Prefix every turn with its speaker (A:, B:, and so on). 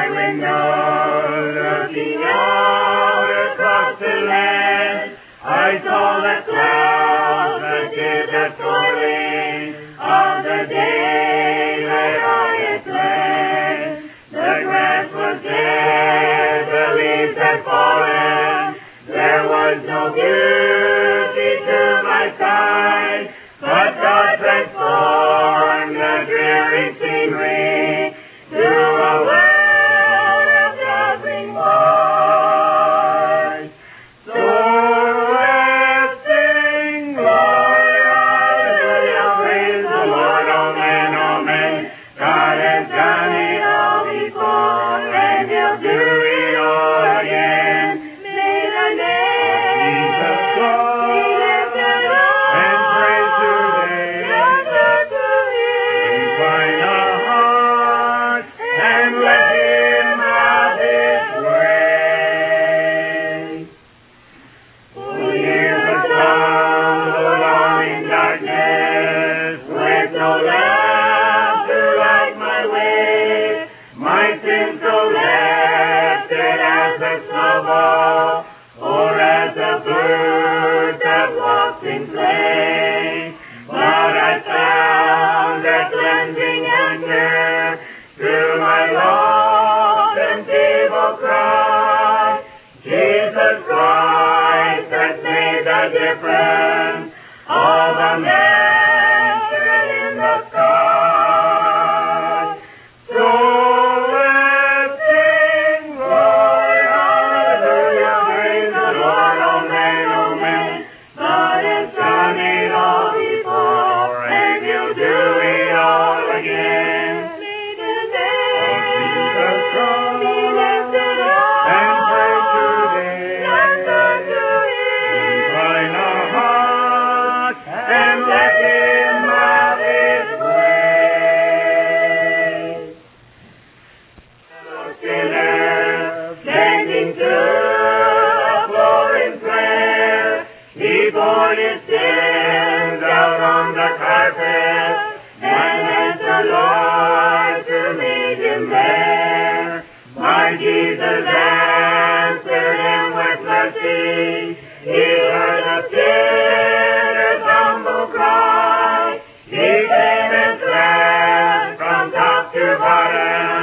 A: my window, looking out across the land, I saw the clouds that did the toiling of the day that I had planned. The grass was dead, the leaves had fallen, there was no beauty to my sight, but God transformed the dreary scenery to a world of dazzling white. So let's sing, glory, hallelujah, praise the Lord, amen, amen. God has done it all before, and He'll do it all again. May the name Jesus Christ be lifted up, and praise today, to Him. Incline our hearts, and let Him have His way. For years of stumble along in darkness, with no lamp to light my way, my sins so lifted as a snowball, or as a bird that walks in flame. But I found a cleansing answer to my lost and feeble cry. Jesus Christ has made the difference of a mansion in the sky. So let's sing, glory, hallelujah, praise the Lord, amen, amen. God has done it all before, and He'll do it all again. May the name of Jesus Christ be lifted up, and praise today, to Him. Incline our hearts, and let Him have His way. Fellow sinners, bending to the floor in prayer, He poured His sins out on the carpet, and asked the Lord to meet Him there. My Jesus answered Him with mercy. He heard the sinner's humble cry. He came and cleansed from top to bottom